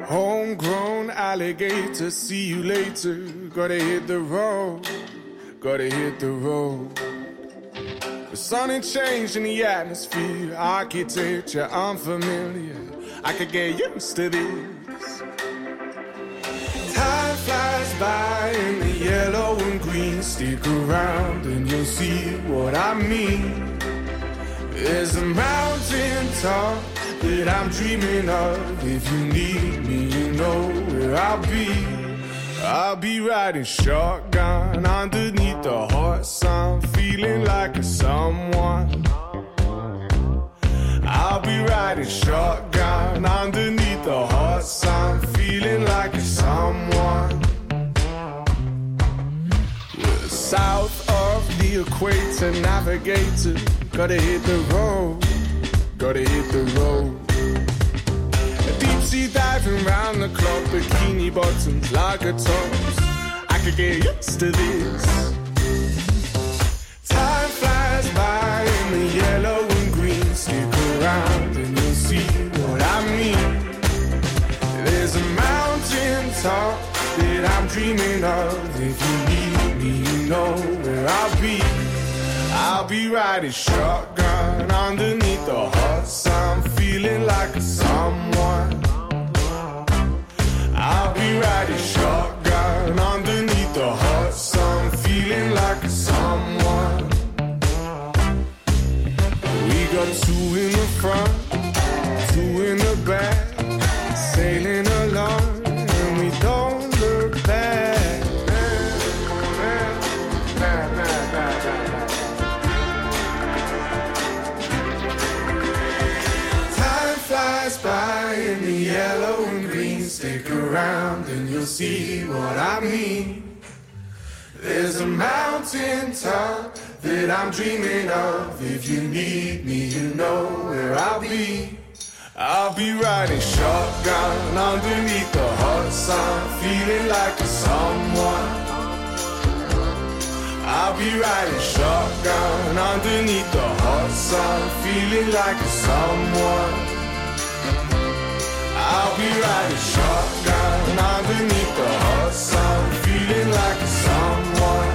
Homegrown alligator, see you later. Gotta hit the road, gotta hit the road. The sun ain't changing the atmosphere, architecture unfamiliar. I could get used to this. Time flies by in the yellow and green. Stick around and you'll see what I mean. There's a mountain top that I'm dreaming of. If you need me, you know where I'll be. I'll be riding shotgun underneath the hot sun, feeling like a someone. I'll be riding shotgun underneath the hot sun, feeling like a someone. We're south of the equator, navigator. Gotta hit the road, gotta hit the road. Deep sea diving round the clock, bikini bottoms, lager tops. I could get used to this. Time flies by in the yellow and green. Stick around and you'll see what I mean. There's a mountain top that I'm dreaming of. If you need me, you know where I'll be. I'll be riding shotgun underneath the hot sun, feeling like a someone. I'll be riding shotgun underneath the hot sun, feeling like a someone. We got two in the front, two in the back, sailing along and we don't look back. By in the yellow and green. Stick around and you'll see what I mean. There's a mountain top that I'm dreaming of. If you need me, you know where I'll be. I'll be riding shotgun underneath the hot sun, feeling like a someone. I'll be riding shotgun underneath the hot sun, feeling like a someone. I'll be riding shotgun underneath the hot sun, feeling like a someone.